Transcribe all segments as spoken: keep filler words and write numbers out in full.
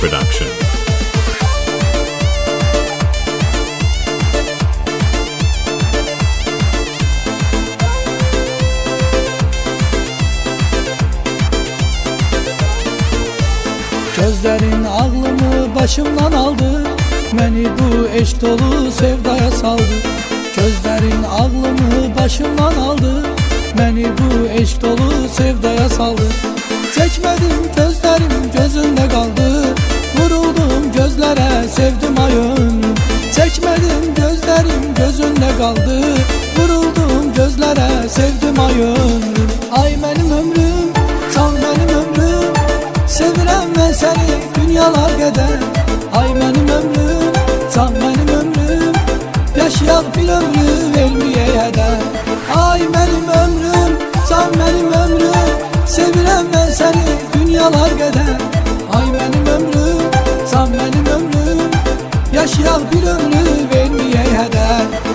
Production. Gözlerin ağlımı başımdan aldı, beni bu eşk dolu sevdaya saldı. Gözlerin ağlımı başımdan aldı, beni bu eşk dolu sevdaya saldı. Çekmedim gözlerim gözünde kaldı, vuruldum gözlere sevdim ay ömrüm. Çekmedim gözlerim gözünde kaldı, vuruldum gözlere sevdim ay ömrüm. Ay benim ömrüm, tam benim ömrüm, sevirem ben seni dünyalar kadar. Ay benim ömrüm, tam benim ömrüm, yaşayak bir ömrü vermeye de. Ay benim ömrüm, tam benim ömrüm, sevirem ben seni dünyalar kadar. Ay benim ömrüm, tam benim ömrüm, yaşayak bir ömrü vermeye de.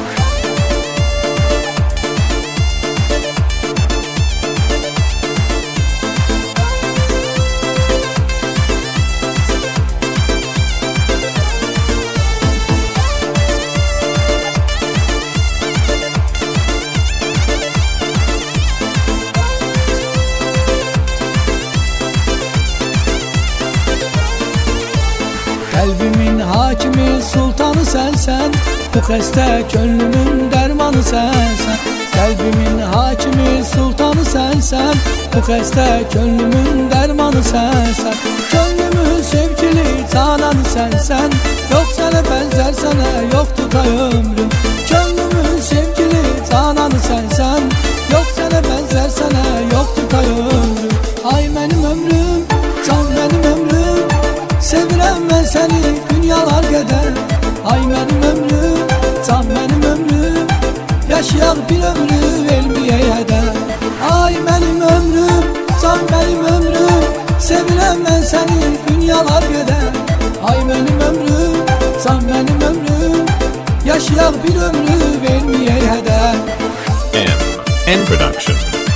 Kalbimin hakimi sultanı sensen, bu heste gönlümün dermanı sensen. Kalbimin hakimi sultanı sensen, bu heste gönlümün dermanı sensen. Gönlümün sevgili tananı sensen, yok sana benzer sana yoktu tay ömrüm. Gönlümün sevgili tananı sensen, yok sana benzer sana yoktu tay ömrüm. Ay benim ömrüm, can benim ömrüm, sevirem ben seni dünyalar kadar. Ay benim ömrüm, tam benim ömrüm, yaşayak bir ömrü vermeye de. Ay benim ömrüm, tam benim ömrüm, sevirem ben seni dünyalar kadar. Ay benim ömrüm, tam benim ömrüm, yaşayak bir ömrü vermeye de. M N Production.